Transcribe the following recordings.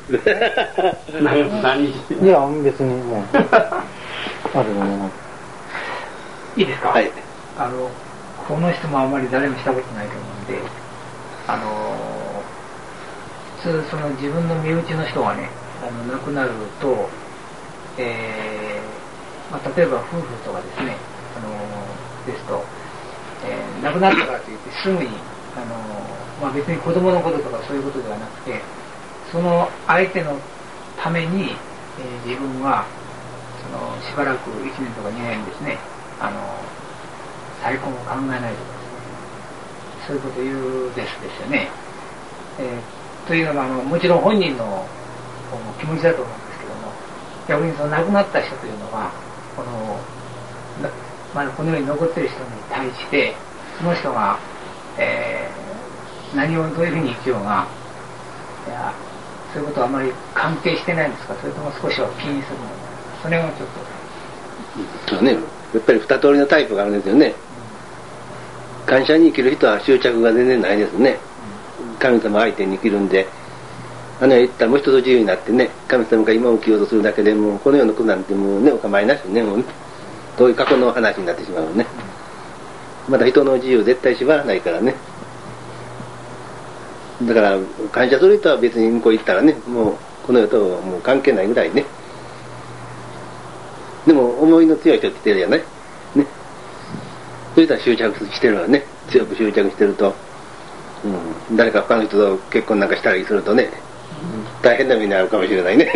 何いや別にもうあるのもいいですか。 はい。 この人もあんまり誰もしたことないと思うんで、普通その自分の身内の人がね、亡くなると、例えば夫婦とかですね、ですと、亡くなったからといってすぐに別に子供のこととかそういうことではなくて、その相手のために、自分はしばらく1年とか2年ですね、再婚を考えないとかですね、そういうことを言うですよね。というのはもちろん本人の気持ちだと思うんですけども、逆にその亡くなった人というのはまだこの世に残っている人に対してその人が、何をどういうふうに生きようが、いやそういうことはあまり関係してないんですか、それとも少しは気にするのか、それがちょっと。 そうね、やっぱり二通りのタイプがあるんですよね。感謝に生きる人は執着が全然ないですね。神様相手に生きるんで、言ったらもう一つ自由になってね、神様が今を生きようとするだけでもうこの世の苦なんてもうね、お構いなしね、もうね、遠い過去の話になってしまうね。まだ人の自由絶対縛らないからね。だから感謝する人は別に向こう行ったらね、もうこの世ともう関係ないぐらいね。でも思いの強い人って言ってるじゃないね。そういったら執着してるわね。強く執着してると、誰か他の人と結婚なんかしたりするとね、大変な目に遭うかもしれないね。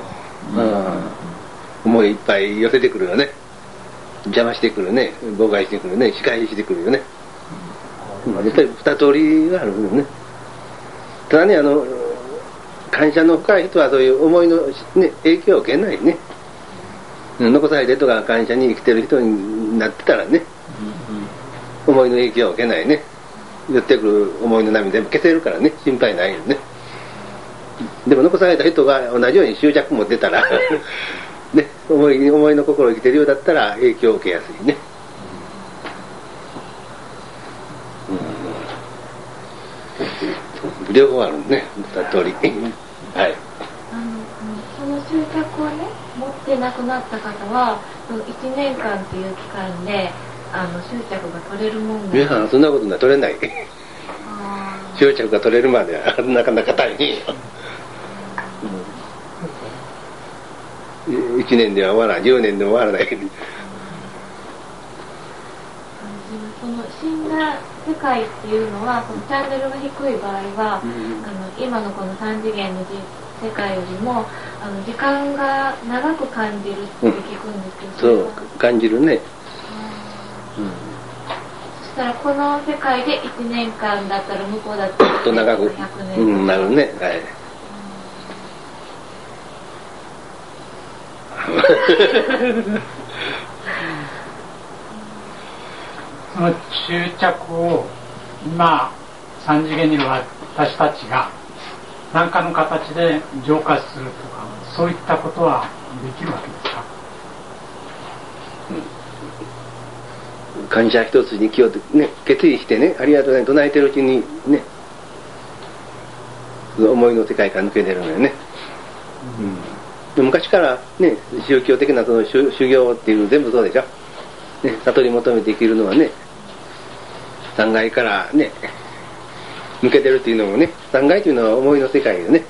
思いいっぱい寄せてくるよね。邪魔してくるね、妨害してくるね、仕返ししてくるよね。やっぱり二通りがあるよね。ただね、感謝の深い人はそういう思いの、ね、影響を受けないね。残されてとか感謝に生きてる人になってたらね、思いの影響を受けないね。寄ってくる思いの波全部消せるからね、心配ないよね。でも残された人が同じように執着持ってたらね、思いの心を生きてるようだったら影響を受けやすいね。両方あるね、二通り。はい。 その執着をね、持って亡くなった方は、1年間っていう期間で、執着が取れるもんなんですか？ いや、そんなことない、取れない。執着が取れるまではなかなか大変よ。1年では終わらない、10年でも終わらない。 その死んだ世界っていうのは、そのチャンネルが低い場合は、今のこの3次元の世界よりも時間が長く感じるって聞くんですけど、 そう感じるね。 そしたらこの世界で1年間だったら向こうだったらもっと長く 100年なるね。はい。 その執着を今三次元にいる私たちが何かの形で浄化するとか、そういったことはできるわけですか？ 感謝一つに気をね、決意してね、ありがとうね、唱えてるうちにね、思いの世界から抜け出るのよね。昔からね、宗教的なその修行っていうの全部そうでしょ。ね、悟り求めて生きるのはね、三界からね、抜けてるっていうのもね、三界というのは思いの世界よね。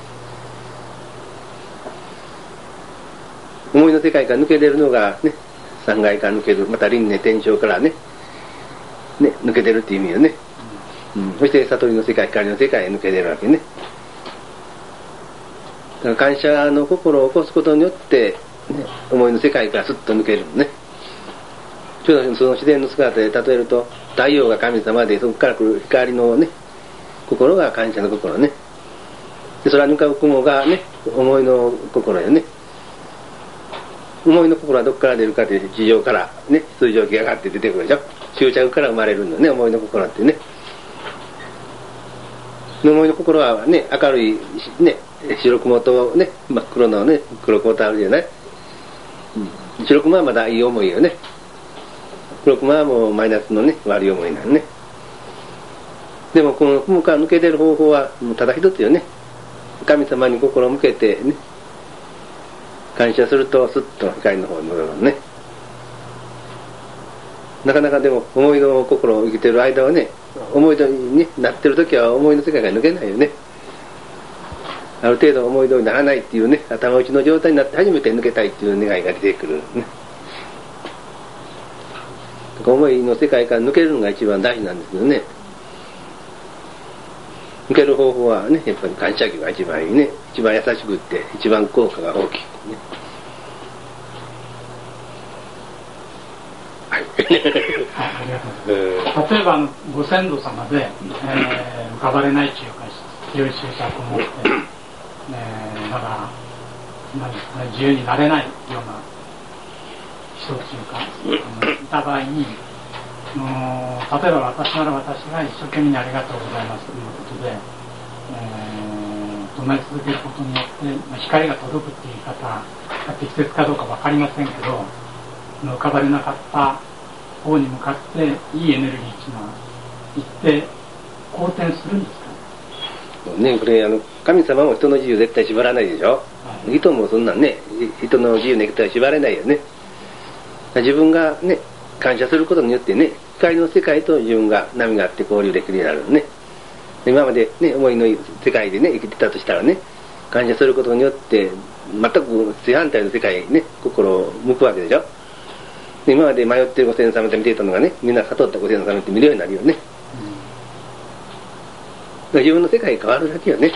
思いの世界から抜け出るのがね、三界から抜ける、また輪廻転生からね、抜けてるっていう意味よね。そして悟りの世界、光の世界へ抜け出るわけね。だから感謝の心を起こすことによって、ね、思いの世界からスッと抜けるのね。ちょうどその自然の姿で例えると、太陽が神様で、そこから来る光のね、心が感謝の心ね。で空に浮かぶ雲がね、思いの心よね。思いの心はどこから出るかというと、地上からね、水蒸気が上がって出てくるでしょ。執着から生まれるのね、思いの心ってね。思いの心はね、明るいね、白雲とね、真っ黒のね、黒雲とあるじゃない。白雲はまだいい思いよね。黒雲はもうマイナスのね、悪い思いなのね。でもこの雲から抜け出る方法はもうただ一つよね。 神様に心を向けてね、感謝するとすっと光の方に戻るのね。なかなかでも思いの心を生きてる間はね、思い通りになってる時は思いの世界が抜けないよね。ある程度思い通りにならないっていうね、頭打ちの状態になって初めて抜けたいっていう願いが出てくるね。思いの世界から抜けるのが一番大事なんですけどね。抜ける方法はね、やっぱり感謝球が一番いいね。一番優しくって一番効果が大きいね。はい。 ありがとうございます。例えばご先祖様で、浮かばれないというか強い執着を持って、だから何ですかね、自由になれないような人というかいた場合に、例えば私なら私が一生懸命にありがとうございますということで、唱え続けることによって光が届くっていう言い方が適切かどうか分かりませんけど、浮かばれなかった方に向かっていいエネルギーっていうのは行って好転するんですかね。これ神様も人の自由絶対縛らないでしょ、はい、人もそんなんね、人の自由に縛れないよね。自分がね感謝することによってね、光の世界と自分が波があって交流できるようになるね。今までね思いの世界でね生きてたとしたらね、感謝することによって全く正反対の世界にね心を向くわけでしょ。今まで迷ってるご先祖様って見ていたのがね、みんな悟ったご先祖様って見るようになるよね。自分の世界が変わるだけよね。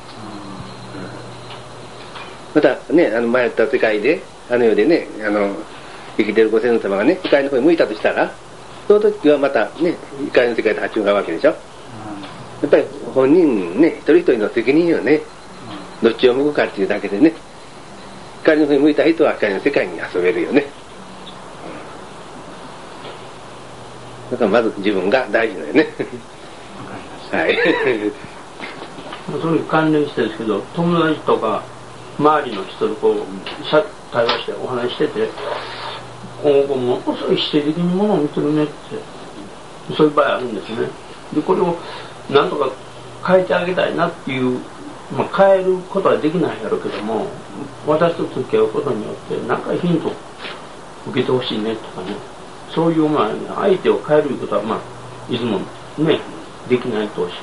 またね、迷った世界で世でね生きてるご先祖様がね光の方に向いたとしたら、その時はまたね光の世界で発注があるわけでしょ。やっぱり本人ね一人一人の責任よね。どっちを向くかっていうだけでね、光の方に向いた人は光の世界に遊べるよね。だからまず自分が大事だよね。はい。 それに関連してですけど、友達とか周りの人とこう対話してお話してて、ものすごい否定的にものを見てるねって、そういう場合あるんですね。でこれをなんとか変えてあげたいなっていう、変えることはできないやろうけども、私と付き合うことによって何かヒント受けてほしいねとかね、そういう相手を変えることはいつもねできないとおっし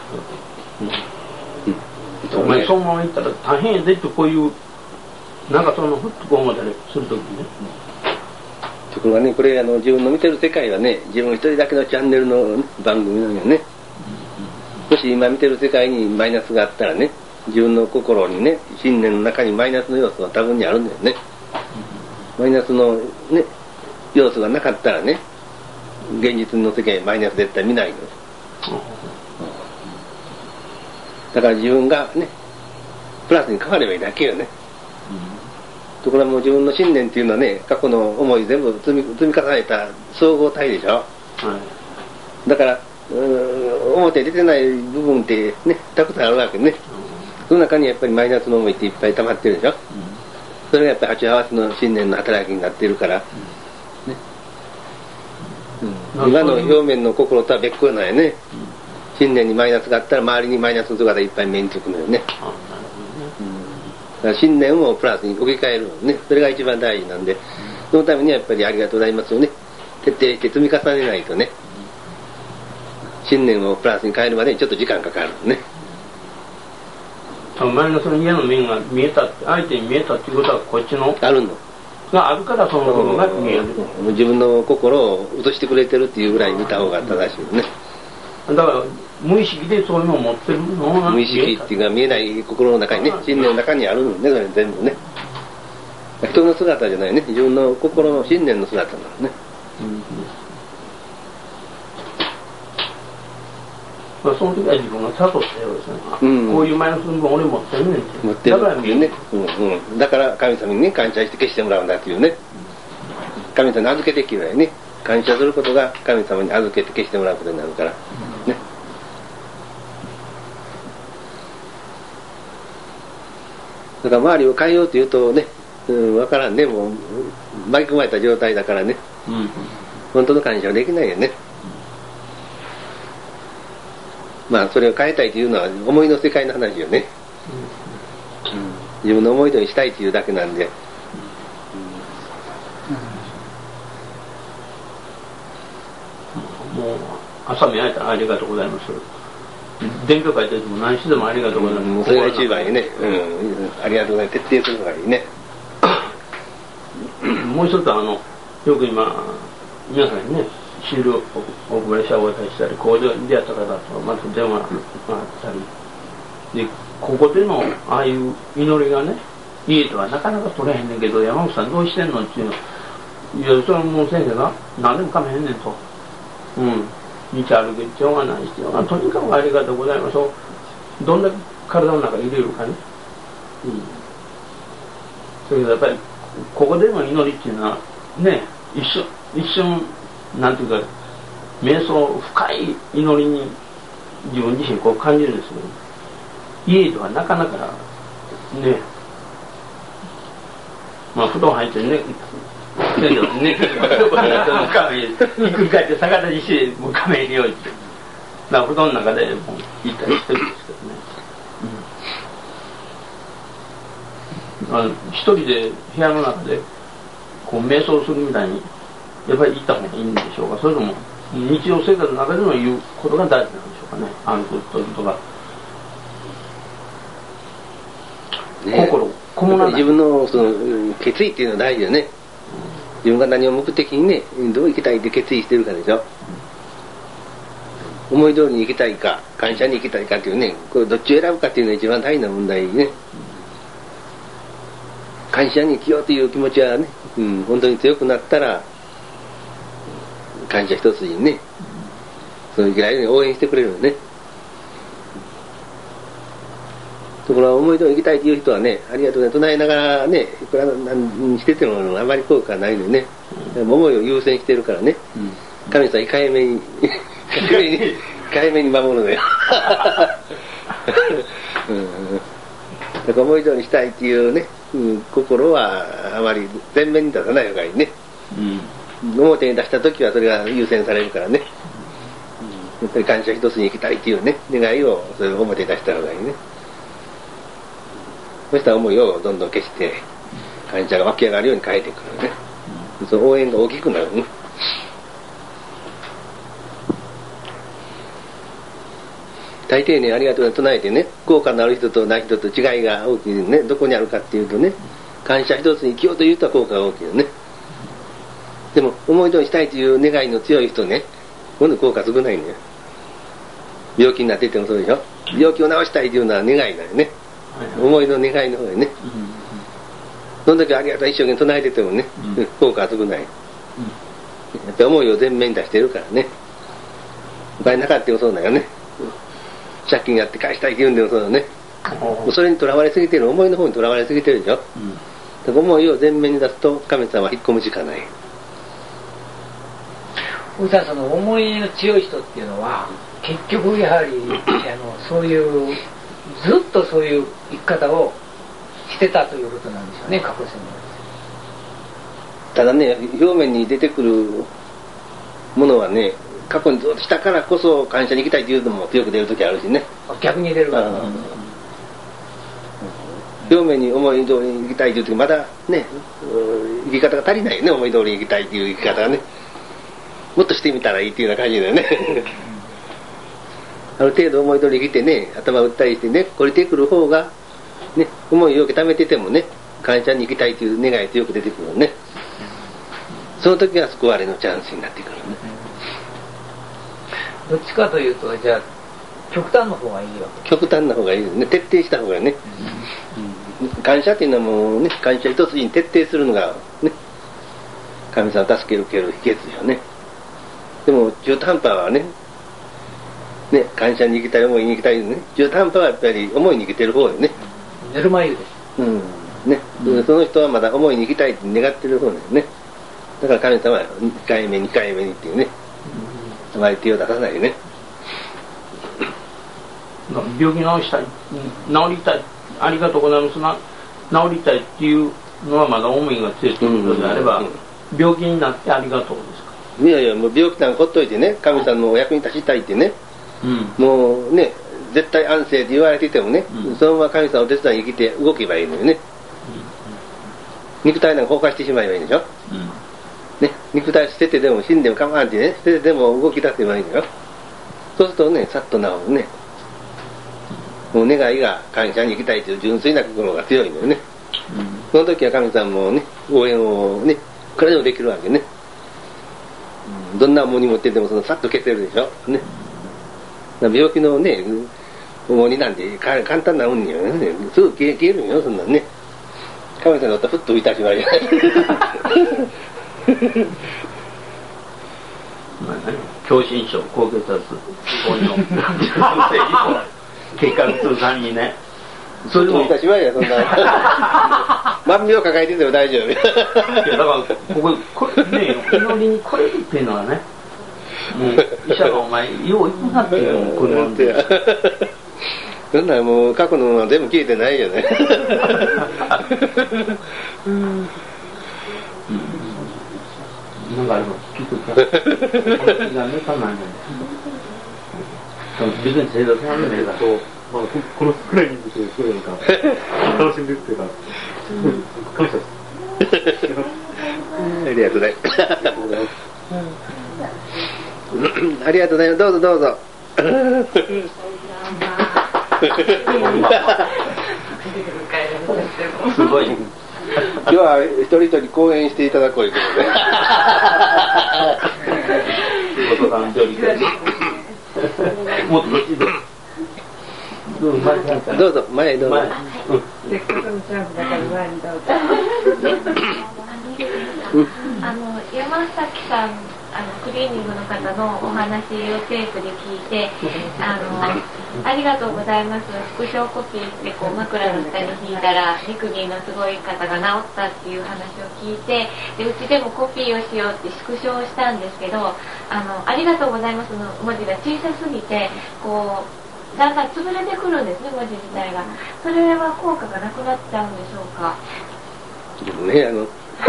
ゃる、お前そのまま言ったら大変やでってこういうなんかそのふっとこう思ったりするときにね。 ところがね、これ自分の見てる世界はね、自分一人だけのチャンネルの、ね、番組なんよね。もし今見てる世界にマイナスがあったらね、自分の心にね、信念の中にマイナスの要素が多分にあるんだよね。マイナスのね要素がなかったらね、現実の世界マイナス絶対見ないの。だから自分がねプラスに変わればいいだけよね。ところがもう自分の信念っていうのはね、過去の思い全部積み重ねた総合体でしょ、だから表に出てない部分ってねたくさんあるわけね。その中にやっぱりマイナスの思いっていっぱい溜まってるでしょ、それがやっぱり8合わせの信念の働きになっているから、今の表面の心とは別個なんやね。信念にマイナスがあったら周りにマイナスの姿がいっぱい目につくのよね。だから信念をプラスに置き換えるのね、それが一番大事なんで、そのためにはやっぱりありがとうございますよね、徹底して積み重ねないとね、信念をプラスに変えるまでにちょっと時間かかるのね。 マイナスの嫌な面が見えたって、相手に見えたっていうことはこっちのあるのがあるから、その部分が見える。 自分の心を映してくれてるっていうぐらい見た方が正しいよね。 だから無意識でそういうのを持ってるのが無意識っていうか見えない心の中にね、信念の中にあるのね、それ全部ね。人の姿じゃないね、自分の心の信念の姿なのね。 その時は自分が悟ってるわけですね、こういうマイナスの部分俺持ってるねんって、 持ってるだから見えるね、だから神様にね感謝して消してもらうんだっていうね、神様に預けてきるよね。感謝することが神様に預けて消してもらうことになるから、ね。だから周りを変えようというとね、分からんね、もう巻き込まれた状態だからね、本当の感謝はできないよね。それを変えたいというのは思いの世界の話よね。 自分の思い通りにしたいっていうだけなんで、 もう朝目開いたらありがとうございます。伝票書いてても何してでもありがとうございます。 それが一番いいね、ありがとうございます。徹底するのがいいね。 もう一つよく今皆さんにねシールをお配りしてお渡ししたり、ここで出会った方とまた電話があったりで、ここでのああいう祈りがね、家ではなかなか取れへんねんけど、山口さんどうしてんのっていうの、いやそれはもう先生が何でもかめへんねんと、道歩く必要がない必要が、とにかくありがとうございますをどんだけ体の中に入れるかね、それけどやっぱりここでの祈りっていうのはね、一瞬なんていうか瞑想深い祈りに自分自身こう感じるんですけど、家ではなかなかね、布団入ってねひっくり返って逆立ちしてもう仮面に置いて、だから布団の中でもう行ったりしてるんですけどね、一人で部屋の中でこう瞑想するみたいにやっぱり行った方がいいんでしょうか、それとも日常生活の中での言うことが大事なんでしょうかね、歩くとか、心こもらない。 自分のその決意っていうのは大事だよね。自分が何を目的にね、どう生きたいって決意してるかでしょ。思い通りに生きたいか感謝に生きたいかっていうね、これどっちを選ぶかっていうのが一番大事な問題ね。感謝に生きようという気持ちはね、本当に強くなったら感謝一筋にね、そういうぐらいに応援してくれるのね。ところが思い通りに生きたいという人はね、ありがとうね唱えながらね、いくら何しててもあまり効果がないのよね。思いを優先してるからね、神様控えめに控えめに守るのよ。だから思い通りにしたいっていうね、心はあまり前面に出さない方がいいね。表に出した時はそれが優先されるからね。やっぱり感謝一つに生きたいっていうね、願いをそれを表に出した方がいいね。そうした思いをどんどん消して感謝が湧き上がるように変えていくのね。その応援が大きくなるね。大抵ね、ありがとうね唱えてね、効果のある人とない人と違いが大きいね。どこにあるかっていうとね、感謝一つに生きようという人は効果が大きいよね。でも思い通りしたいという願いの強い人ね、今度効果少ないんだよ。病気になっててもそうでしょ。病気を治したいというのは願いだよね。思いの願いの方がね、どんだけありがとう一生懸命唱えててもね、効果は少ない。やっぱり思いを前面に出してるからね。お金なかったもそうだよね。借金やって返したいって言うんでもそうだね。それにとらわれすぎてる、思いの方にとらわれすぎてるでしょ。だから思いを前面に出すと神様は引っ込むしかない。 おじさん、その思いの強い人っていうのは結局やはりそういうずっとそういう生き方をしてたということなんでしょうね、過去世に。 ただね、表面に出てくるものはね、過去にずっとしたからこそ感謝に行きたいというのも強く出るときあるしね。 逆に出るから、 表面に思い通りに行きたいというときまだね、生き方が足りないよね、思い通りに行きたいという生き方がね。もっとしてみたらいいっていうような感じだよね。ある程度思い通りに生きてね、頭打ったりしてね、懲りてくる方がね、思いをよく溜めててもね、感謝に行きたいという願いが強く出てくるのね。その時は救われのチャンスになってくるのね。 どっちかというと、じゃあ極端の方がいいよ。 極端な方がいいですね。徹底した方がいいね。感謝っていうのはもうね、感謝一筋に徹底するのがね、神様を助ける秘訣よね。でも中途半端はね、感謝に生きたい、思いに生きたいね。中途半端はやっぱり思いに生きてる方よね。 寝る前です。 その人はまだ思いに生きたいって願ってる方だよね。だから神様は2回目にっていうね、あまり手を出さないよね。 病気治したい、治りたい、ありがとうございますな、治りたいっていうのはまだ思いが強いということであれば、病気になってありがとうですか。 いやいや、もう病気なんかほっといてね、神様のお役に立ちたいってね、もうね、 絶対安静って言われていてもね、そのまま神様お手伝いに生きて動けばいいのよね。肉体なんか崩壊してしまえばいいんでしょ、ね、肉体捨ててでも死んでも構わんってね、捨ててでも動き出せばいいのよ。そうするとね、さっと治るね。もう願いが感謝に生きたいという純粋な心が強いのよね。その時は神様もね、応援をね、いくらでもできるわけね。どんな重荷持っててもそのさっと消せるでしょ。ね。病気のね、重荷なんて簡単なもんにはね、すぐ消えるんよ、そんなんね。神様だったらふっと浮いたしまいじゃない。 狭心症、高血圧、糖尿、結果するためにね。 それでもいたしまいや、そんな。万病抱えてても大丈夫。いや、だからこれね、祈りに来れるっていうのはね、もう医者がお前、よう行くなっていうのをこれなんて。 そんなもう過去のものは全部消えてないよね。 なんかあれば聞くか。この気が目かないので。自分で正座さんの目がそう。 まあ、このくらいにしてすごいなんか楽しんでるっていうか、感謝です。 ありがとうございます。ありがとうございます。どうぞどうぞ。 すごい。 今日は一人一人講演していただこういうことで。 お父さん料理で。もっとどっちで。 どうぞ前どうぞ。 せっかくのチャンスだから前にどうぞ。 山崎さんクリーニングの方のお話をテープで聞いてありがとうございますスクショコピーしてこう枕の下に引いたら手首のすごい方が治ったっていう話を聞いてでうちでもコピーをしようってスクショをしたんですけどありがとうございますの文字が小さすぎてこうだんだん潰れてくるんですね文字自体がそれは効果がなくなっちゃうんでしょうかでもね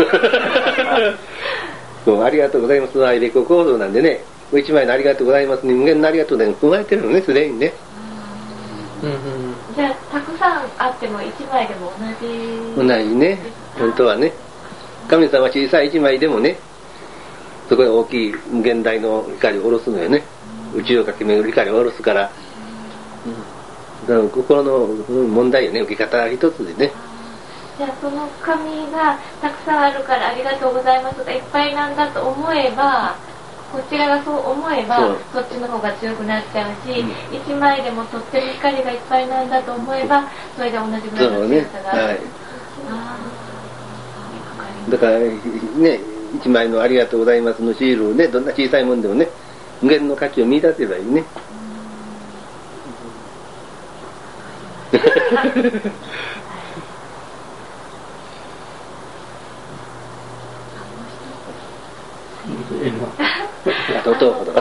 もうありがとうございますのアイレコ構造なんでね一枚のありがとうございます人間のありがとうございます踏まえてるのねすでにねじゃあたくさんあっても一枚でも同じね本当はね神様は小さい一枚でもねそこに大きい無限大の光を下ろすのよね宇宙を駆け巡る光を下ろすから、だから心の問題よね受け方一つでねじゃあその紙がたくさんあるからありがとうございますがいっぱいなんだと思えばこちらがそう思えばそっちの方が強くなっちゃうし、一枚でもとっても光がいっぱいなんだと思えばそれで同じぐらいの強さがある、 はい、だからね一枚のありがとうございますのシールをねどんな小さいもんでもね無限の価値を見出せばいいね先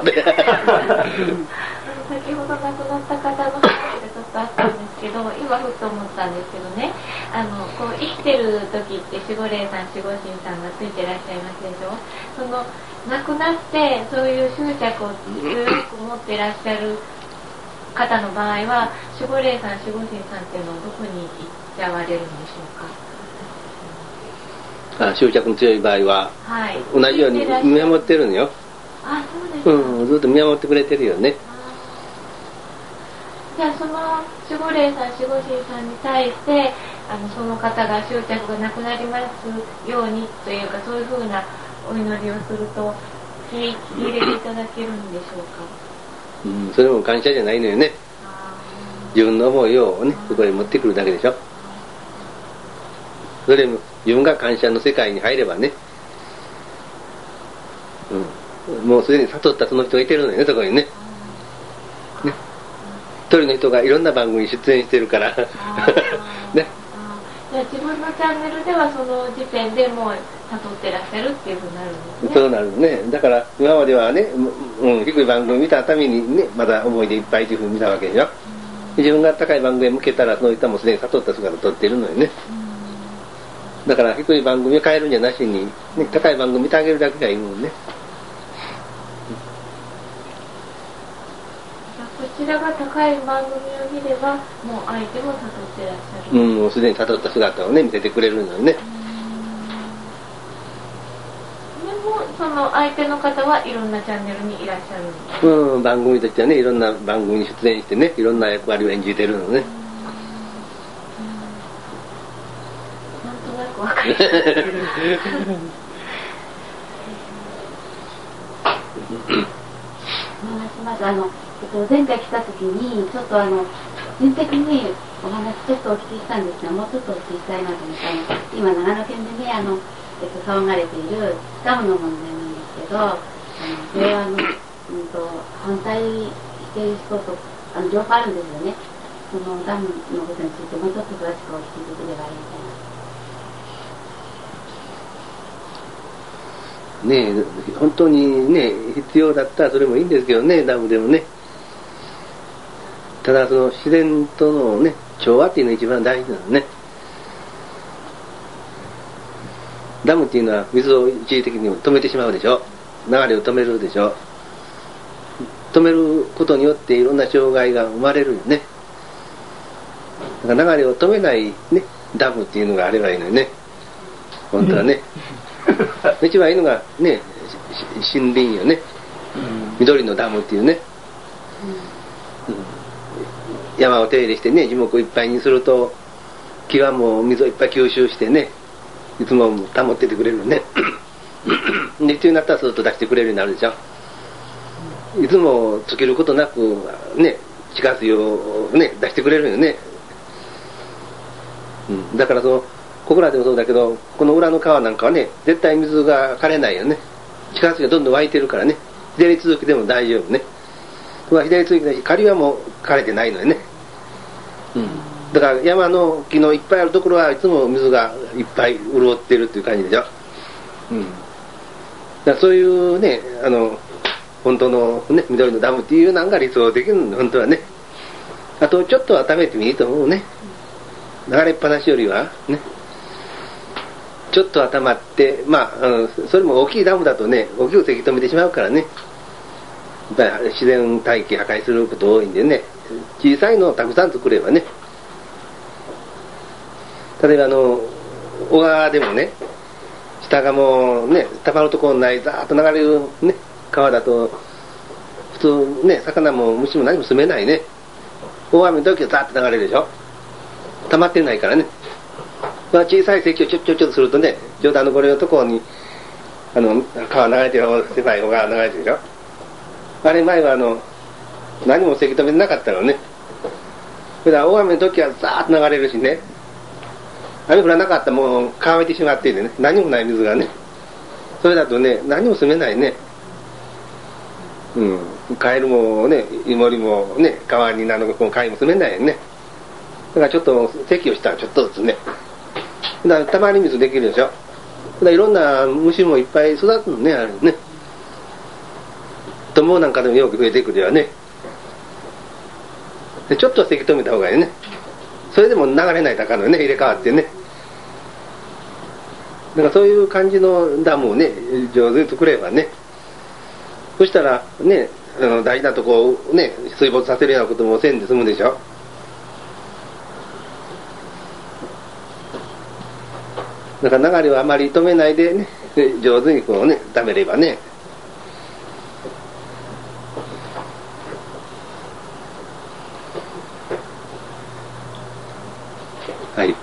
ほど亡くなった方の話がちょっとあったんですけど今ふっと思ったんですけどねこう生きてる時って守護霊さん守護神さんがついてらっしゃいますでしょその亡くなってそういう執着を強く持ってらっしゃる方の場合は守護霊さん守護神さんっていうのはどこに行っちゃわれるんでしょうか執着の強い場合は、はい、同じように見守ってるのよあ、そうですか、 ずっと見守ってくれてるよねじゃあその守護霊さん守護神さんに対してその方が執着がなくなりますようにというかそういうふうなお祈りをすると聞き入れていただけるんでしょうか、 それも感謝じゃないのよね自分の思いをねそこに持ってくるだけでしょそれも自分が感謝の世界に入ればね、もうすでに悟ったその人がいてるのよねそこにね一人の人がいろんな番組に出演してるからねじゃあ自分のチャンネルではその時点でもう悟ってらっしゃるっていうふうになるんですねそうなるねだから今まではね、低い番組見たためにねまだ思い出いっぱいというふうに見たわけでしょ自分が高い番組へ向けたらその人はもうすでに悟った姿を撮っているのよねだから低い番組を変えるんじゃなしに、ね、高い番組見てあげるだけがいいもんねこちちらが高い番組を見ればもう相手も誘ってらっしゃる。 もうすでに悟った姿をね見せてくれるのよね。 でもその相手の方はいろんなチャンネルにいらっしゃるんです。 番組としてはねいろんな番組に出演してねいろんな役割を演じてるのね。 なんとなくわかります。 前回来た時にちょっと人的にお話ちょっとお聞きしたんですが、もうちょっとお聞きしたいなと思って今長野県でね騒がれているダムの問題なんですけど、それは反対している人と両方あるんですよね。そのダムのことについてもうちょっと詳しくお聞きできればいいみたいな。 ねえ本当にね必要だったらそれもいいんですけどね、ダムでもね。ただその自然とのね調和っていうのが一番大事なのね。ダムっていうのは水を一時的に止めてしまうでしょ、流れを止めるでしょ。止めることによっていろんな障害が生まれるよね。だから流れを止めないねダムっていうのがあればいいのよね本当はね。一番いいのがね森林よね、緑のダムっていうね、山を手入れしてね樹木をいっぱいにすると木はもう水をいっぱい吸収してねいつも保っててくれるねで必要になったらすると出してくれるようになるでしょ。いつも尽きることなくね地下水をね出してくれるよね。だからその小倉でもそうだけどこの裏の川なんかはね絶対水が枯れないよね。地下水がどんどん湧いてるからね左続きでも大丈夫ね。左続きだし下流はもう枯れてないのよね。だから山の木のいっぱいあるところはいつも水がいっぱい潤ってるっていう感じでしょ。だからそういうね本当のね緑のダムっていうのが理想的なの本当はね。あとちょっと温めてもいいと思うね。流れっぱなしよりはねちょっと温まってそれも大きいダムだとね大きくせき止めてしまうからねやっぱり自然大気破壊すること多いんでね小さいのをたくさん作ればね。例えば小川でもね下がもうねたまるところないザーッと流れるね川だと普通ね魚も虫も何も住めないね。大雨の時はザーッと流れるでしょ。溜まってないからね。小さい堰をちょっとするとねちょうどこれのところに川流れてる狭い小川流れてるでしょ。あれ前は何もせき止めてなかったのね。それから大雨の時はザーッと流れるしね雨降らなかったらもう乾いてしまっていてね何もない水がねそれだとね何も住めないね。カエルもねイモリもね川に貝も住めないよね。だからちょっと堰をしたらちょっとずつねだからたまに水できるでしょ。だからいろんな虫もいっぱい育つのねあれね。トンボなんかでもよく増えてくるよね。でちょっとはせき止めた方がいいね。それでも流れないだからね入れ替わってね。だからそういう感じのダムをね上手に作ればねそしたらね大事なとこをね水没させるようなこともせんで済むでしょ。だから流れをあまり止めないでね上手にこうね溜めればねはい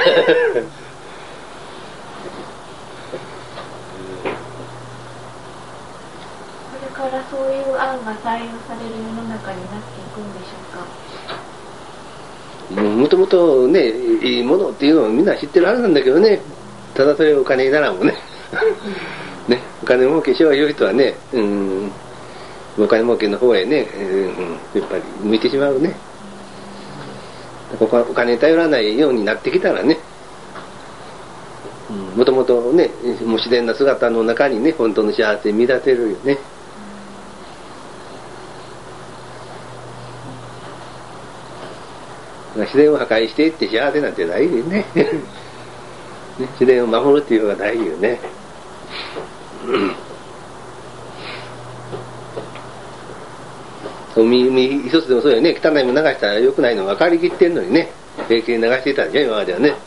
これからそういう案が採用される世の中になっていくんでしょうか。 もともとねいいものっていうのをみんな知ってるはずなんだけどねただそれをお金にならんもんねねお金儲けしよういう人はねお金儲けの方へね、やっぱり向いてしまうね。ここはお金に頼らないようになってきたらねもともとねもう自然な姿の中にね本当の幸せ見出せるよね。自然を破壊していって幸せなんてないよね自然を守るっていうのが大事よね海一つでもそうよね、汚いもの流したら良くないの分かりきってんのにね、平気に流していたんじゃん、今まではね。だ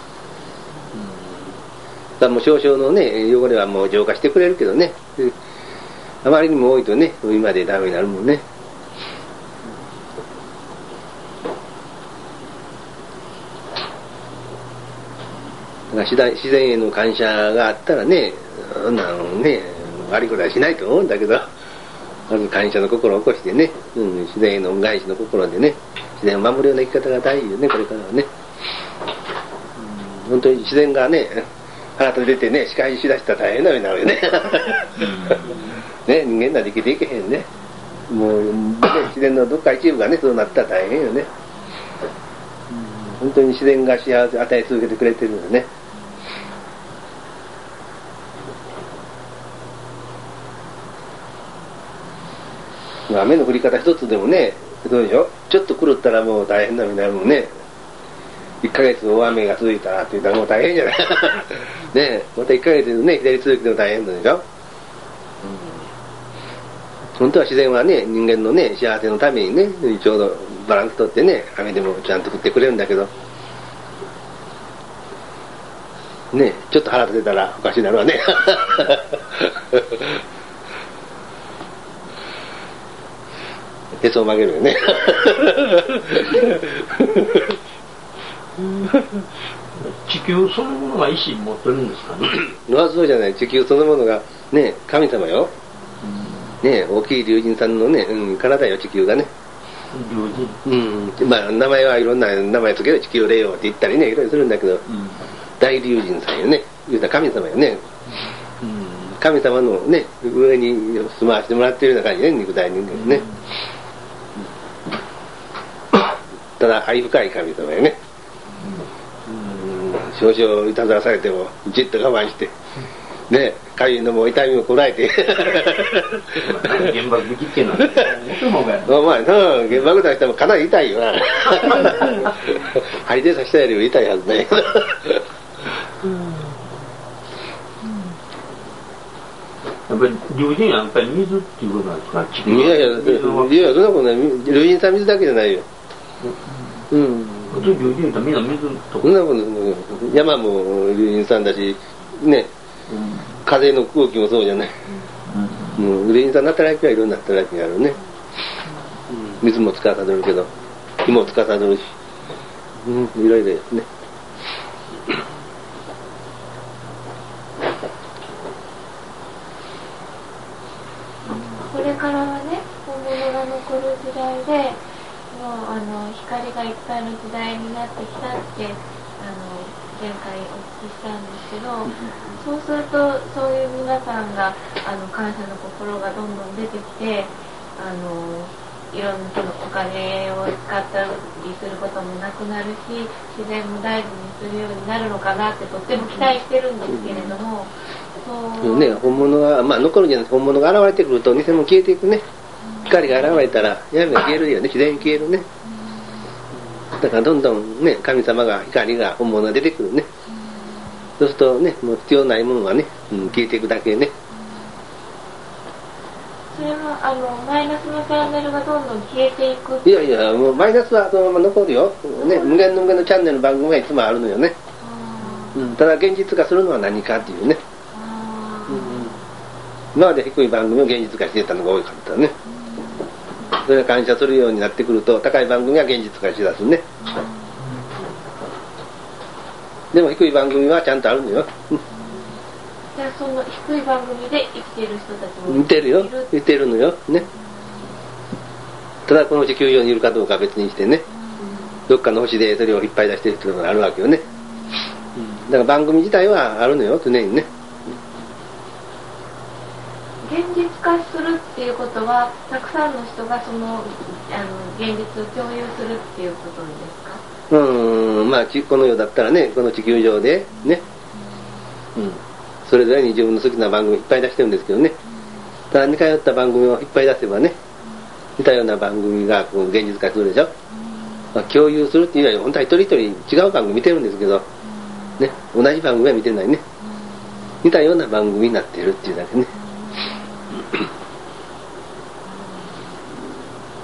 からもう少々のね、汚れはもう浄化してくれるけどね、あまりにも多いとね、海までダメになるもんね。だから自然への感謝があったらね、そんなのね、悪いことはしないと思うんだけど、まず感謝の心を起こしてね、自然への恩返しの心でね、自然を守るような生き方が大事よね、これからはね。本当に自然がね、腹と出てね、仕返ししだしたら大変な目になるよね。ね、人間なんて生きていけへんね。もう、ね、自然のどっか一部がね、そうなったら大変よね。本当に自然が幸せを与え続けてくれてるのよね。雨の降り方一つでもね、どうでしょ、ちょっと狂ったらもう大変な目になるもんね。1ヶ月大雨が続いたらって言ったらもう大変じゃない。ね、また1ヶ月ね、左続きでも大変なんでしょ。本当は自然はね、人間のね、幸せのためにね、ちょうどバランスとってね、雨でもちゃんと降ってくれるんだけど、ね、ちょっと腹立てたらおかしになるわね。へそを曲げるよね。 地球そのものが意志持ってるんですかね。 そうじゃない、地球そのものがね、神様よ。ね、大きい龍神さんのね、体よ、地球がね。龍神。まあ名前はいろんな名前つける、地球霊王って言ったりね、いろいろするんだけど、大龍神さんよね。言うたら神様よね。神様のね、上に住まわせてもらってるような感じね、肉体人間ね。ただ愛深い神様よね。少々いたずらされてもじっと我慢してね、かゆいのも痛みもこらえて。 原爆実験なんですね。 お前原爆出してもかなり痛いよな。針で刺したよりも痛いはずね。 やっぱり龍神はやっぱり水っていうことなんですか。 いやそんなことない。龍神さん水だけじゃないよ。 普通龍神ってみんな水とか。 そんなこと山も龍神さんだしね、風の空気もそうじゃない。龍神さんの働きはいろんな働きがあるね。水も司るけど火も司るし、いろいろですね。 これからはね、本物が残る時代で、もう光がいっぱいの時代になってきたって前回お聞きしたんですけど、そうするとそういう皆さんが感謝の心がどんどん出てきて、いろんなそのお金を使ったりすることもなくなるし、自然も大事にするようになるのかなってとっても期待してるんですけれども、そうね、本物が残るんじゃなくて、本物が現れてくると偽物消えていくね。光が現れたら闇が消えるよね、自然に消えるね。だからどんどんね、神様が光が本物が出てくるね。そうするとね、もう必要ないものがね、消えていくだけね。 それはマイナスのチャンネルがどんどん消えていく。 いやもうマイナスはそのまま残るよ、ね、無限のチャンネルの番組がいつもあるのよね。ただ現実化するのは何かっていうね。今まで低い番組を現実化していたのが多かったね。それが感謝するようになってくると高い番組が現実化しだすね。でも低い番組はちゃんとあるのよ。 じゃあその低い番組で生きている人たちも見てるよ、見てるのよね。ただこの地球上にいるかどうかは別にしてね、どっかの星でそれを引っ張り出してるっていうのがあるわけよね。だから番組自体はあるのよ、常にね。 現実化するっていうことは、たくさんの人がその現実を共有するっていうことですか？ この世だったらね、この地球上でね、それぞれに自分の好きな番組いっぱい出してるんですけどね。ただ似通った番組をいっぱい出せばね、似たような番組がこう現実化するでしょ。共有するっていうより本当は一人一人違う番組見てるんですけど、ね、同じ番組は見てないね。似たような番組になってるっていうだけね。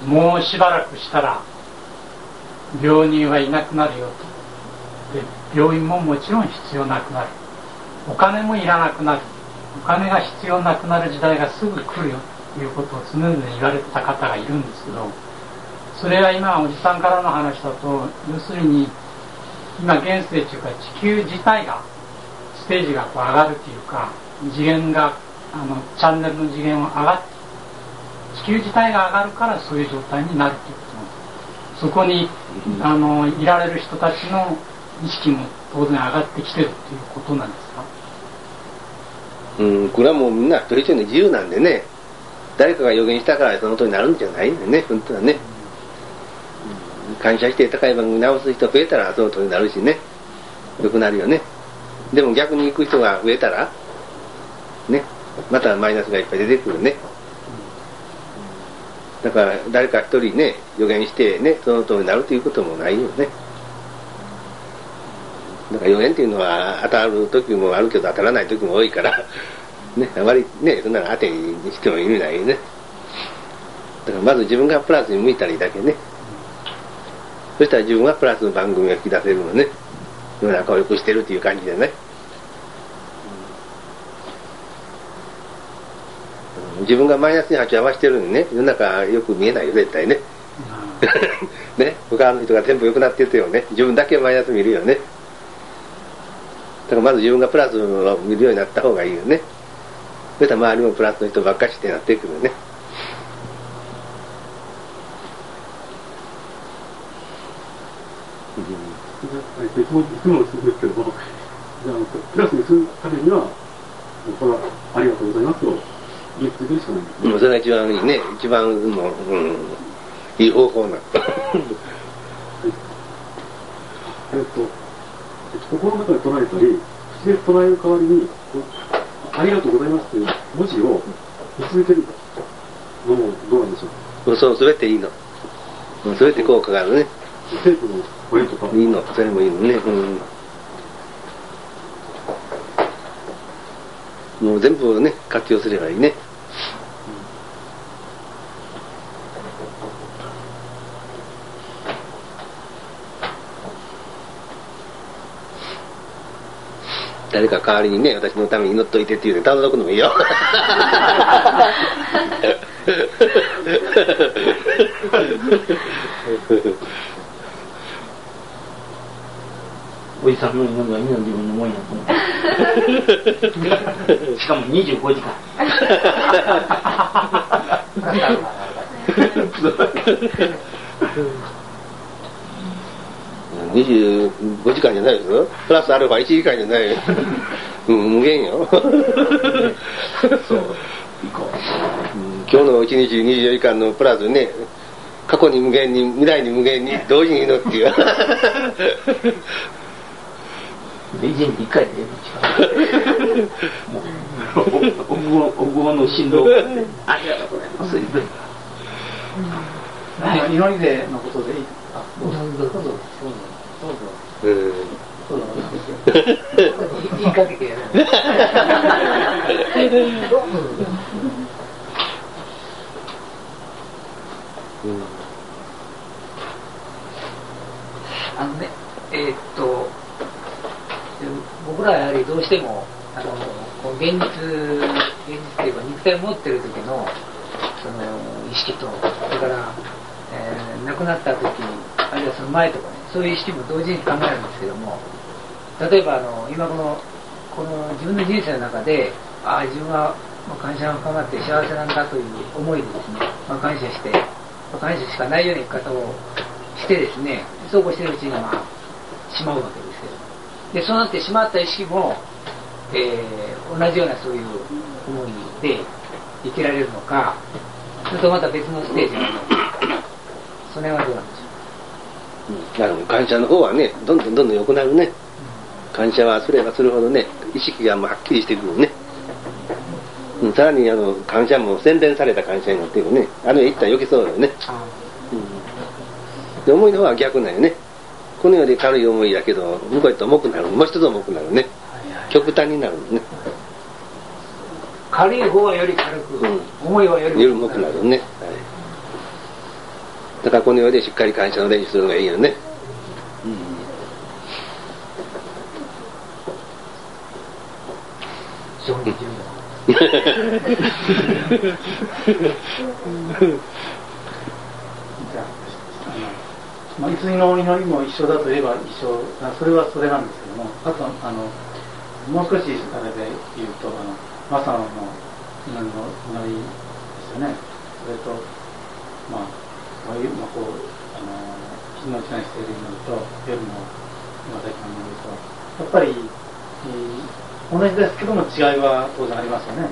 もうしばらくしたら病人はいなくなるよと。で、病院ももちろん必要なくなる。お金もいらなくなる。お金が必要なくなる時代がすぐ来るよということを常々言われてた方がいるんですけど、それは今おじさんからの話だと、要するに今現世というか地球自体がステージがこう上がるというか、次元がチャンネルの次元を上がって、地球自体が上がるからそういう状態になるということなんです。そこにいられる人たちの意識も当然上がってきてるということなんですか？ これはもうみんな一人一人の自由なんでね、誰かが予言したからその通りになるんじゃないんでね、本当はね。感謝して高い番組直す人増えたらその通りになるしね、良くなるよね。でも逆に行く人が増えたらね、またマイナスがいっぱい出てくるね。だから誰か一人ね予言してねその通りになるということもないよね。だから予言っていうのは当たる時もあるけど当たらない時も多いからね、あまりねそんなの当てにしても意味ないよね。だからまず自分がプラスに向いたらいいだけね。そしたら自分はプラスの番組が引き出せるのね。世の中を良くしてるっていう感じでね。自分がマイナスに波長合わせてるのにね、世の中よく見えないよ絶対ね。ね、他の人が全部良くなっててよね、自分だけマイナス見るよね。だからまず自分がプラスを見るようになった方がいいよね。そしたら周りもプラスの人ばっかりしてなってくるね。 いつもそうですけども、プラスにするためには、これはありがとうございますと言い続けるしかないんですね。 それが一番いいね、一番の、いい方法なの。 心の中で唱えたり、口で唱える代わりに、ありがとうございますという文字を見続けるのもどうなんでしょうか。 そう、それっていいの。それって効果があるね。 テープの声とか。 いいの、それもいいのね。もう全部をね、活用すればいいね。誰か代わりにね、私のために祈っといてって言うて頼んどくのもいいよ。 おじさんの祈りはみんな自分のもんやと思う。しかも25時間。 25時間じゃないですよ。プラスアルファ1時間じゃないよ。無限よ。そう今日の1日24時間のプラスね、過去に無限に未来に無限に同時に祈っていう。 1日1回でおごの振動ありがとうございます。 祈りでのことでいい。どうぞ。言いかけてやる。僕らはやはりどうしてもこう現実というか肉体を持っている時のその意識と、それから、亡くなった時あるいはその前とかね、そういう意識も同時に考えるんですけども、例えば今この自分の人生の中で自分は感謝が深まって幸せなんだという思いでですね、感謝して、感謝しかないような生き方をしてですね、そうこうしているうちにしまうわけですけど、でそうなってしまった意識も、同じようなそういう思いで生きられるのか、それとまた別のステージなのか、それはどうなんでしょう。 感謝の方はね、どんどん良くなるね。感謝はすればするほどね、意識がはっきりしてくるね。さらに感謝も洗練された感謝になっているね。一旦余計そうだよね。で思いの方は逆なんよね。この世で軽い思いだけど向こうへと重くなる、もう一つ重くなるね。極端になるね。 軽い方はより軽く、重いはより重くなるね。 だからこの世でしっかり感謝の練習するのがいいよね。 承認順いつの祈りも一緒だといえば一緒、それはそれなんですけども、あともう少しあれで言うとマサの祈りですよね。それとこういうこう日のうちにしている祈りと夜の今だけの祈りとやっぱり、同じですけども違いは当然ありますよね。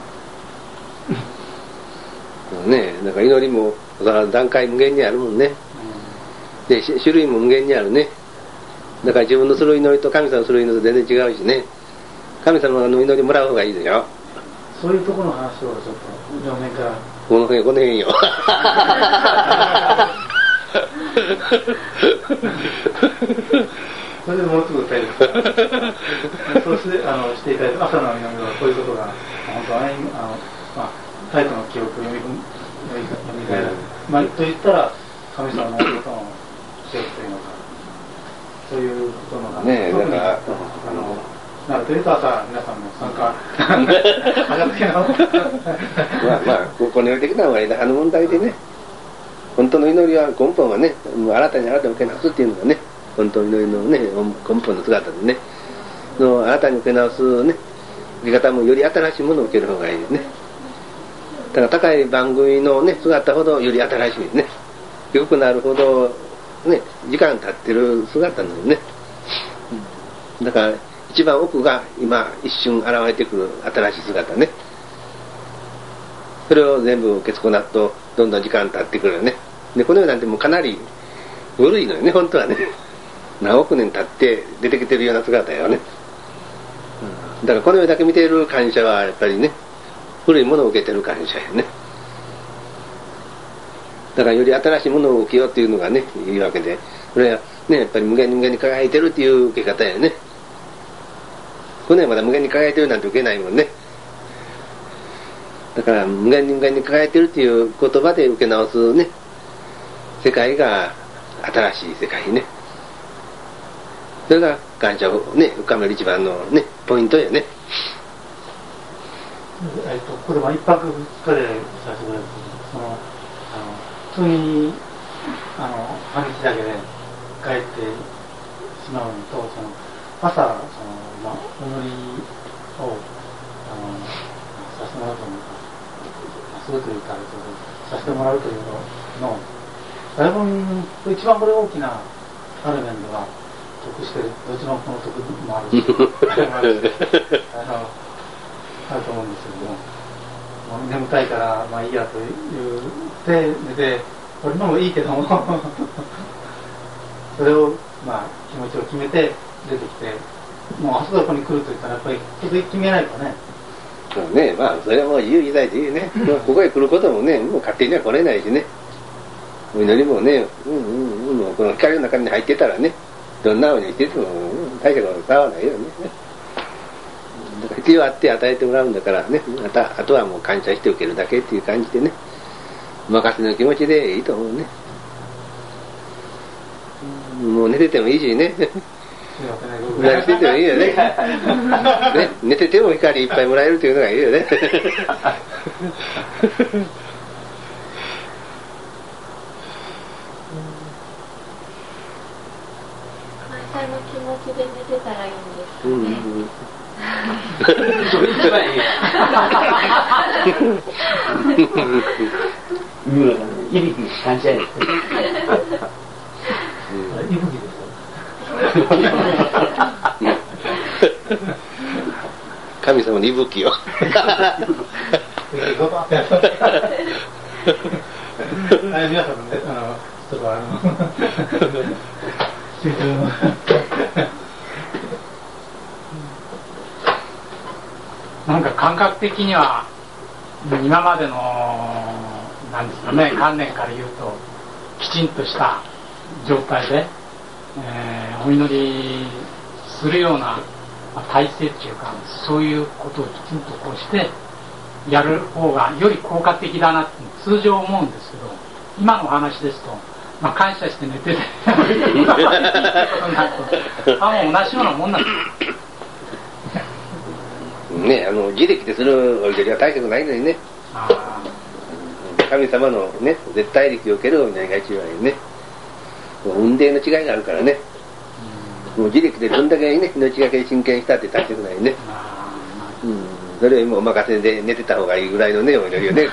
だから祈りも段階無限にあるもんね。で種類も無限にあるね。だから自分のする祈りと神様のする祈りと全然違うしね。神様の祈りもらう方がいいですよ。 そういうところの話をちょっと両面からこの辺よそれでもうすぐ歌えるそうしていただいて朝の祈りはこういうことが本当はねタイトの記憶を読み替えられる、と言ったら神様のことの記憶というのかそういうことのねえだからなるというと朝皆さんも参加早くけなここに置いてきたのが枝葉の問題でね、本当の祈りは根本はね、もう新たに受け直すっていうのがね、本当の祈りのね根本の姿でね、新たに受け直すね受け方もより新しいものを受ける方がいいですね。だから高い番組のね姿ほどより新しいですね。低くなるほどね時間経ってる姿なのね。だから一番奥が今一瞬現れてくる新しい姿ね。それを全部受け継ぐとどんどん時間経ってくるよね。でこの世なんてもうかなり古いのよね本当はね。何億年経って出てきてるような姿よね。だからこの世だけ見ている感謝はやっぱりね古いものを受けてる感謝よね。だからより新しいものを受けようっていうのがねいいわけで、それはねやっぱり無限に無限に輝いてるっていう受け方やね。この世はまだ無限に輝いてるなんて受けないもんね。だから無限に無限に輝いてるっていう言葉で受け直すね世界が新しい世界ね。それが感謝をね深める一番のねポイントよね。 これは一泊二日でさせてもらうと普通に半日だけで帰ってしまうのと朝お祈りをさせてもらうと思うかするというかさせてもらうというのだいぶ一番これ大きなある面では得してる。どっちのこの得もあるしあると思うんですけども眠たいからいいやと言って寝てこれのもいいけどもそれを気持ちを決めて出てきてもうあそこに来ると言ったらやっぱり決めないとね。 そうねそれはもう自由自在でいいね。ここへ来ることもねもう勝手には来れないしね。お祈りもねもうこの光の中に入ってたらねどんなお祈りしてても大したこと変わらないよね。だから必要あって与えてもらうんだからねあとはもう感謝して受けるだけっていう感じでね任せの気持ちでいいと思うね。もう寝ててもいいしね何しててもいいよね。寝てても光いっぱいもらえるというのがいいよね。 感謝の気持ちで寝てたらいいんですかね。 いびき感謝やですね。 いぶきですよ。 神様の息吹よ。 皆さんもねちょっとなんか感覚的には今までのなんですかね観念から言うときちんとした状態で、お祈りするような体制っていうかそういうことをきちんとこうしてやる方がより効果的だなって通常思うんですけど今のお話ですとまあ、感謝して寝ててもう同じようなもんなんですね、自力でするお祈りは大したくないのにね。神様のね、絶対力を受けるお祈りが一番いいね。運命の違いがあるからね。もう自力でどんだけね、命がけ真剣したって大したくないね。それよりもお任せで寝てた方がいいぐらいのね、お祈りをね。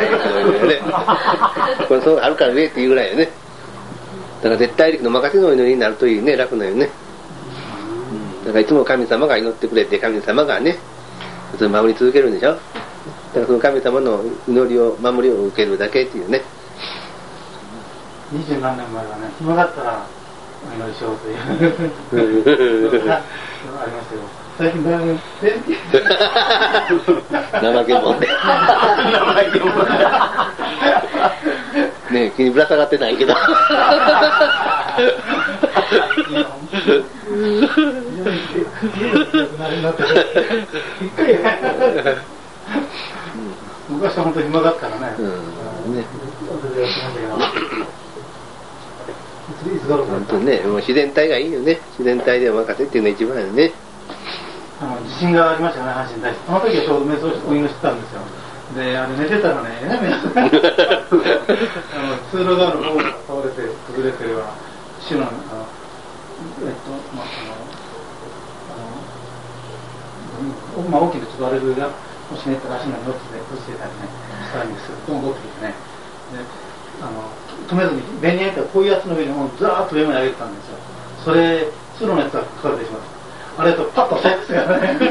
これそうあるから上っていうぐらいよね。だから絶対力の任せのお祈りになるといいね、楽なよね。だからいつも神様が祈ってくれて、神様がね、それ守り続けるんでしょ。だからその神様の祈りを、守りを受けるだけっていうね。 20何年前はね、暇だったらお祈りしようというありますよ。最近だいぶ怠け者でねえ、気にぶら下がってないけど昔は本当に暇だったからね。 本当ね、もう自然体がいいよね。自然体でお任せっていうのが一番よね。 地震がありましたよね、阪神大震災。その時はちょうど瞑想お祈りしてたんですよ。で、寝てたらね、通路側の方が倒れて崩れてるわ、市の大きなちょっとあれがもしねったら足が落ちてたりねしたんですけど、戻ってきてね、止めずにベニヤ板をこういうやつの上にもうザーッと上まで上げてたんですよ。それ通路のやつが書かれてしまった。あれとパッと押さえですからね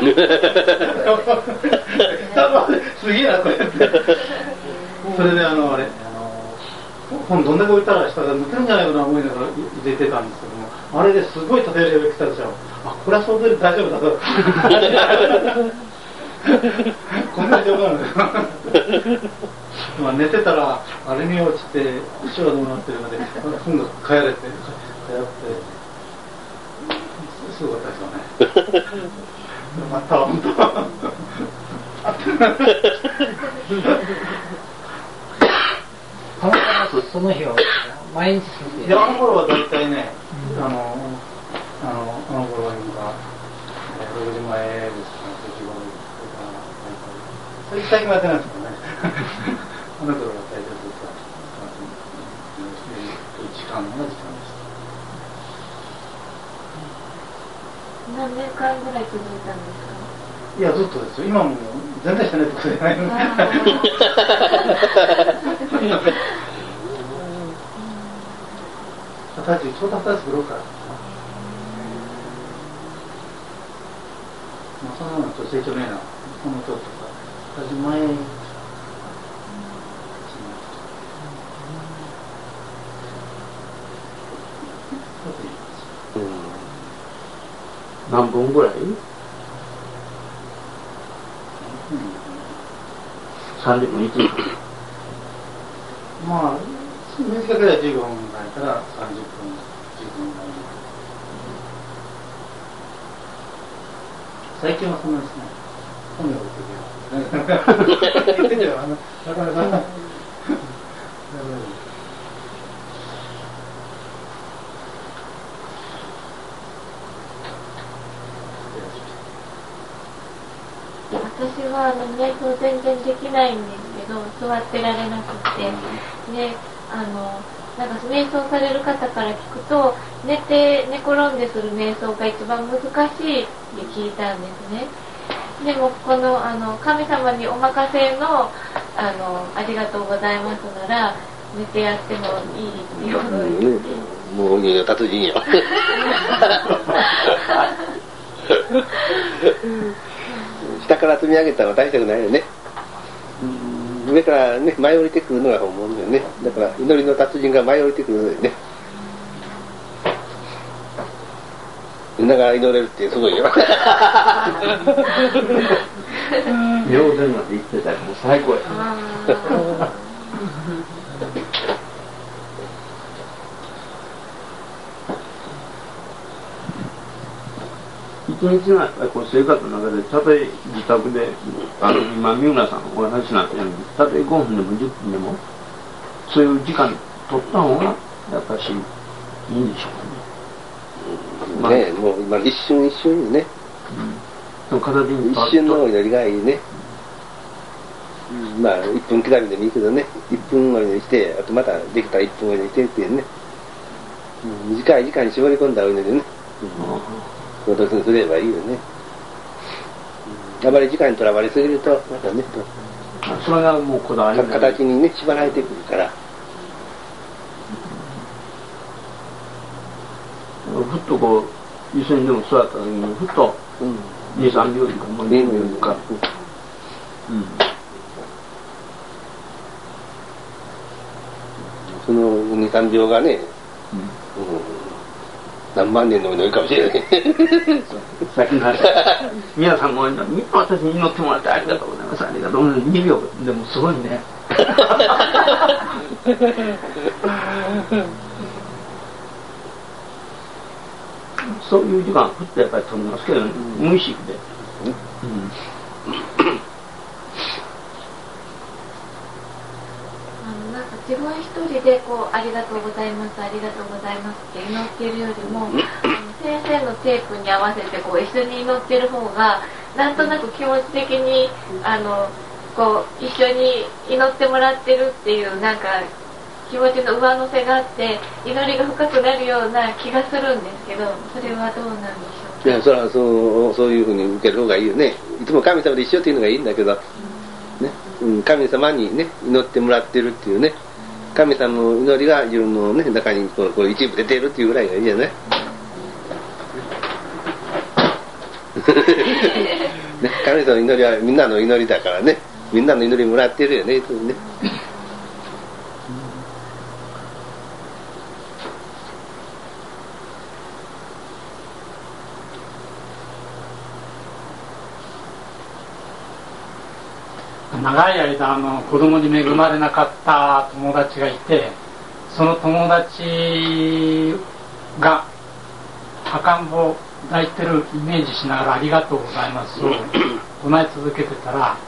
すげえなこれってそれで本どんだけ置いたら下が抜けるんじゃないかな思いながら入れてたんですけども、あれですごい縦揺れが来たでしょ。あ、これは想像で大丈夫だとこんなに丈夫なんですよまあ寝てたらあれに落ちて口がどうなってるので本がかやれてすごかったですよねまた本当その日は毎日住んでいや、あの頃は大体ね、あの頃は今6時前ですかね、9時頃最近はやってないですけどねあの頃は大体ずっと1時間の時間でした。 何年間ぐらい続いたんですか？ いや、ずっとですよ。今も全然してないってことじゃないのちょうど2つブロックあるそのようなと成長ねえなこのととか私前何分ぐらい？30分1時間まあ短ければ15分ぐらいから30分15分ぐらい最近はそんなですね本を置いてけよ言ってんじゃんなかなか私は瞑想全然できないんですけど座ってられなくてでなんか瞑想される方から聞くと寝転んでする瞑想が一番難しいって聞いたんですね。でもこの神様にお任せのありがとうございますなら寝てやってもいいっていうことです。 もういい達人よ下から積み上げたのは大したくないよね。上からね舞い降りてくるのが本物だよね。だから祈りの達人が舞い降りてくるのよね。だから祈れるってすごいよ。 妙前まで行ってたらもう最高や。一日のこう生活の中でたとえ自宅で今三浦さんのお話になったようにたとえ5分でも10分でもそういう時間取った方がやっぱしいいんでしょうかね。 ね、もう今一瞬一瞬にね、 でも形に一瞬の祈りがいいね。まあ1分刻みでもいいけどね、1分お祈りして、あとまたできたら1分お祈りしてっていうね、短い時間に絞り込んだお祈りね、行動すればいいよね。あまり時間にとらわれすぎると、またね、 それがもうこだわり形にね、縛られてくるから。 ふっとこう、椅子にでも座った時に、ふっと、2、3秒とか、もう2秒とか。 その2、3秒がね、何万年の祈りかもしれない。 さっきの話、皆さんもみんな私に祈ってもらってありがとうございます、ありがとうございます。2秒でもすごいね。そういう時間ふっとやっぱり取りますけど、無意識で。 なんか自分一人でこうありがとうございますありがとうございますって祈っているよりも、先生のテープに合わせてこう一緒に祈ってる方がなんとなく気持ち的にこう一緒に祈ってもらってるっていうなんか気持ちの上乗せがあって祈りが深くなるような気がするんですけど、それはどうなんでしょうか。 いや、それはそういうふうに受ける方がいいよね。いつも神様で一緒っていうのがいいんだけど、ね、神様にね祈ってもらってるっていうね、神様の祈りが自分のね中にこう一部出てるっていうぐらいがいいじゃない。ね、神様の祈りはみんなの祈りだからね、みんなの祈りもらってるよね、いつもね。 長い間子供に恵まれなかった友達がいて、その友達が赤ん坊抱いてるイメージしながらありがとうございますを唱え続けてたら、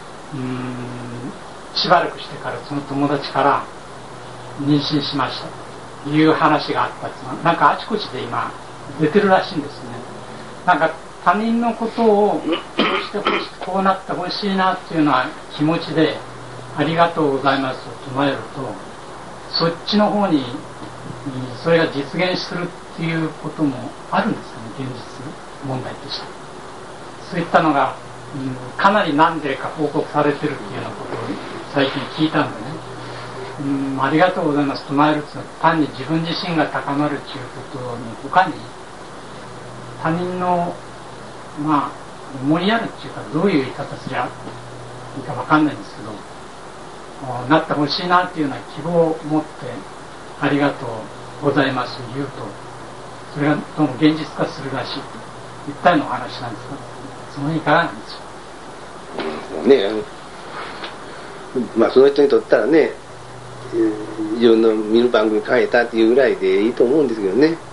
しばらくしてからその友達から妊娠しましたという話があったっていうのはなんかあちこちで今出てるらしいんですね。なんか他人のことをこうしてほしい、こうなってほしいなっていうのは気持ちでありがとうございますと唱えると、そっちの方にそれが実現するっていうこともあるんですかね、現実問題として。そういったのが、かなり何例か報告されてるっていうようなことを最近聞いたんでね、ありがとうございますと唱えるっていうのは単に自分自身が高まるっていうことに他に他人の思いやるっていうか、どういう言い方すりゃいいか分かんないんですけど、なってほしいなっていうような希望を持ってありがとうございますと言うと、それがどうも現実化するらしいといったようなお話なんですが、そのいかがなんでしょう。 ね、その人にとったらね、自分の見る番組変えたっていうぐらいでいいと思うんですけどね。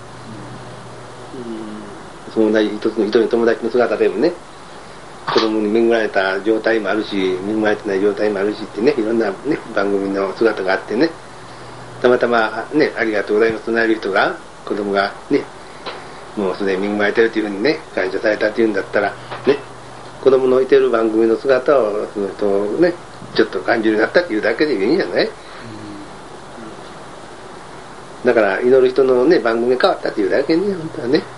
その同じ一人の友達の姿でもね、子供に恵まれた状態もあるし、恵まれてない状態もあるしってね、いろんな、ね、番組の姿があってね、たまたまね、ありがとうございますとなる人が、子供がね、もうすでに恵まれてるっていうふうにね、感謝されたっていうんだったら、ね、子供の置いてる番組の姿を、その人をね、ちょっと感じるようになったっていうだけでいいんじゃない？だから、祈る人のね、番組が変わったっていうだけに、本当はね。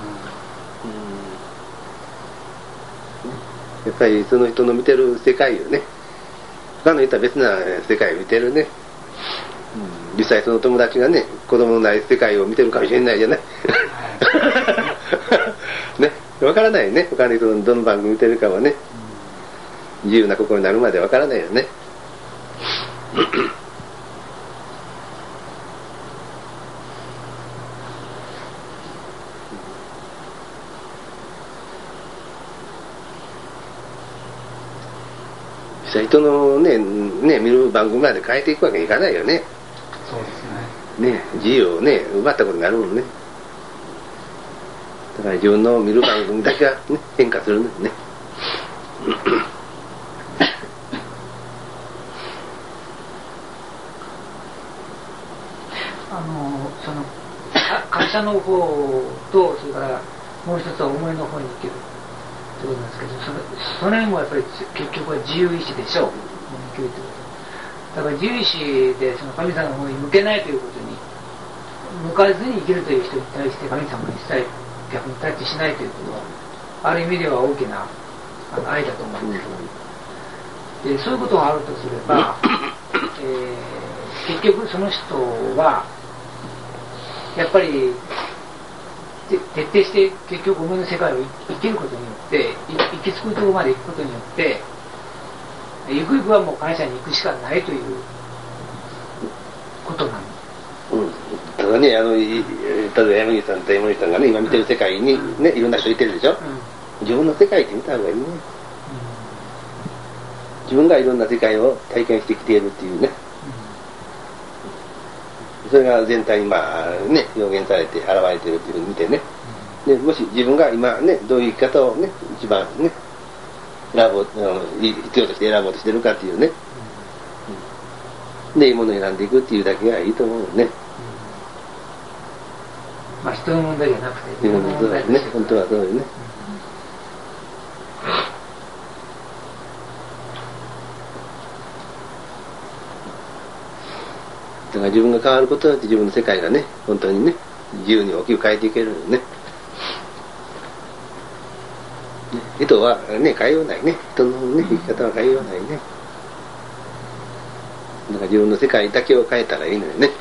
やっぱりその人の見てる世界をね、他の人は別な世界を見てるね、実際その友達がね、子供のない世界を見てるかもしれないじゃないね、分からないね、他の人のどの番組見てるかはね、自由な心になるまで分からないよね人のね見る番組まで変えていくわけにいかないよね。 そうですね。 ね、自由をね奪ったことになるもんね。だから自分の見る番組だけは、ね、変化するんですね。 その会社の方と、それからもう一つは思いの方に生きるということなんですけど、その辺もやっぱり結局は自由意志でしょう、生きるということ。だから自由意志でその神様の方に向けないということに、向かずに生きるという人に対して神様に伝え、逆にタッチしないということは、ある意味では大きな愛だと思うんですけど、でそういうことがあるとすれば、結局その人はやっぱり徹底して結局思いの世界を生きることによって行き着くところまで行くことによってゆくゆくはもう感謝に行くしかないということなんです。 ただね、例えば山岸さんと山口さんがね今見てる世界にねいろんな人いてるでしょ、自分の世界って見た方がいいね、自分がいろんな世界を体験してきているっていうね、それが全体にね表現されて現れているっていうふうに見てね、でもし自分が今ねどういう生き方をね一番ね必要として選ぼうとしてるかっていうね、でいいものを選んでいくっていうだけがいいと思うよね。 人の問題じゃなくて自分の問題ですね、本当はそうよね。だから自分が変わることによって自分の世界がね本当にね自由に大きく変えていけるよね。人はね変えようないね、人のね生き方は変えようないね。だから自分の世界だけを変えたらいいのよね。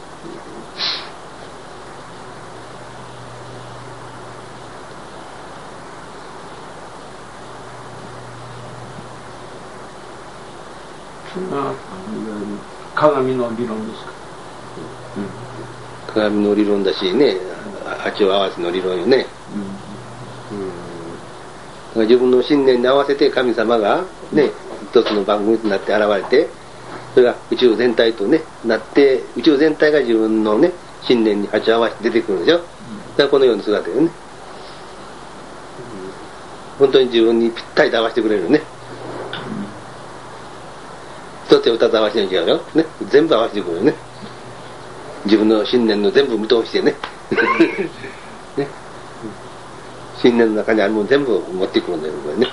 鏡の理論ですか、 鏡の理論だしね、波長合わせの理論よね、自分の信念に合わせて神様がね一つの番組となって現れて、それが宇宙全体とねなって、宇宙全体が自分のね信念に波長合わせて出てくるんでしょ、だからこのような姿よね、本当に自分にぴったりと合わせてくれるね。一つや二つ合わせてるん違うよ、ね、全部合わせてくるよね。自分の信念の全部見通してねね、信念の中にあるもの全部持ってくるんだよこれね。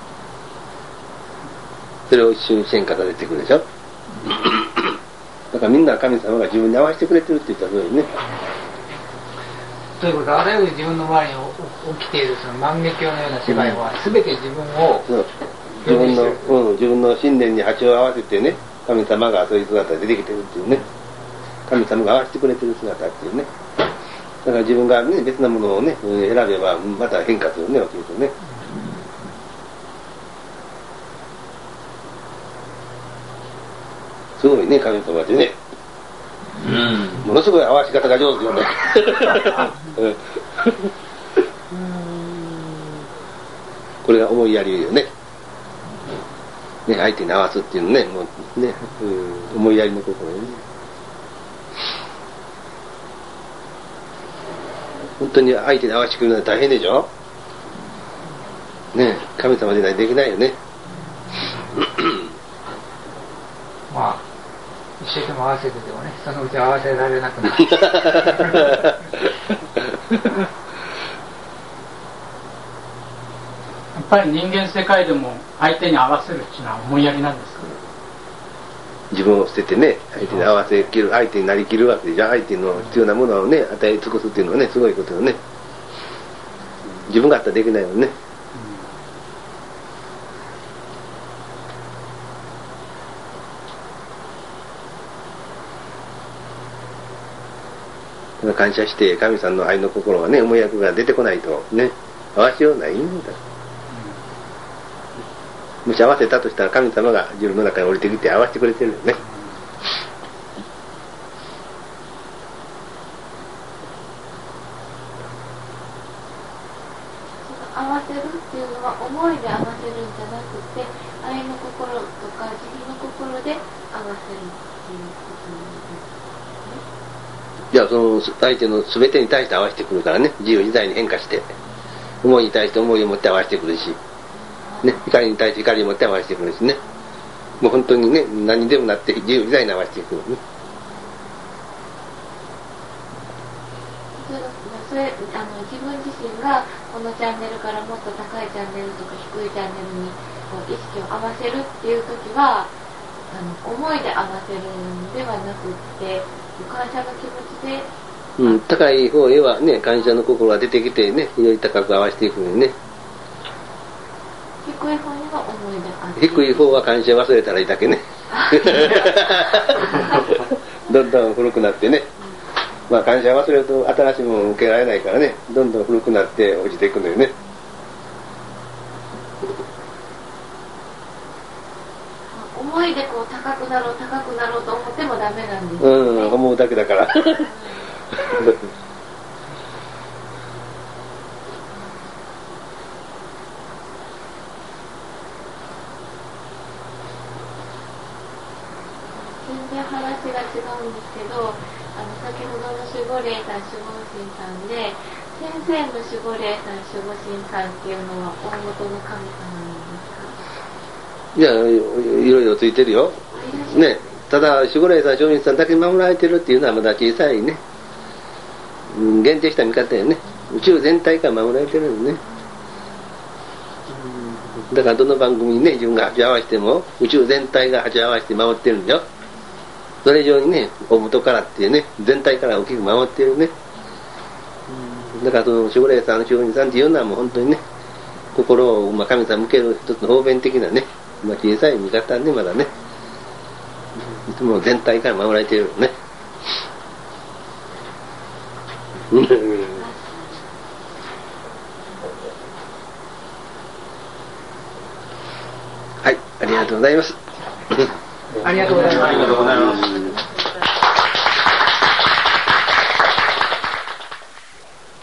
それを一瞬一瞬方出てくるでしょだからみんな神様が自分に合わせてくれてるって言ったらそうよね。 ということはあらゆる自分の周りに起きているその万華鏡のような世界は全て自分を自分の信念に波長を合わせてね、神様がそういう姿で出てきてるっていうね、神様が合わせてくれてる姿っていうね。だから自分がね別なものをね選べばまた変化するね、起きるとね。すごいね、神様ってね、ものすごい合わせ方が上手よねこれが思いやりよね。ね、相手に合わすっていうのね、もうね、思いやりの心ね。本当に相手に合わせてくるのは大変でしょ。ね、神様でないとできないよね。 一生懸命合わせててもね、そのうち合わせられなくなるやっぱり人間世界でも相手に合わせるっていうのは思いやりなんですか。 自分を捨ててね相手に合わせきる、相手になりきるわけで、じゃあ相手の必要なものをね与え尽くすっていうのはねすごいことよね。自分があったらできないもんね。感謝して神さんの愛の心がね思い役が出てこないとね合わせようないんだ。もし合わせたとしたら神様が自分の中に降りてきて合わせてくれてるよね。 合わせるっていうのは思いで合わせるんじゃなくて、愛の心とか慈悲の心で合わせるっていうことなんですね。 じゃあその相手の全てに対して合わせてくるからね、自由自在に変化して、思いに対して思いを持って合わせてくるし、ね、怒りに対して怒りを持って合わせてくるしね、もう本当にね何にでもなって自由自在に合わせてくるね。 それ自分自身がこのチャンネルからもっと高いチャンネルとか低いチャンネルにこう意識を合わせるっていう時は思いで合わせるんではなくって感謝の気持ちで、 高い方へはね感謝の心が出てきてねより高く合わせていくのにね。 低い方には思いで合わせる。 低い方は感謝忘れたらいいだけね。どんどん古くなってね。まあ感謝忘れると新しいものを受けられないからね、どんどん古くなって落ちていくのよね。 思いでこう高くなろうと思ってもダメなんですよね。 思うだけだから。 健全話が違うんですけど、先ほどの守護霊さん守護神さんで先生の守護霊さん守護神さんっていうのは大元の神様なんですか？ いや、いろいろついてるよ。ね、ただ守護霊さん守護神さんだけ守られてるっていうのはまだ小さいね、限定した見方よね。宇宙全体から守られてるのね。だからどの番組にね自分が鉢合わせても宇宙全体が鉢合わせて守ってるんだよ。それ以上にね大元からっていうね全体から大きく守ってるね。だからその守護霊さん守護神さんっていうのはもう本当にね心を神様向ける一つの方便的なね、小さい見方ねまだねいつも全体から守られてるね。はい、ありがとうございます。 ありがとうございます。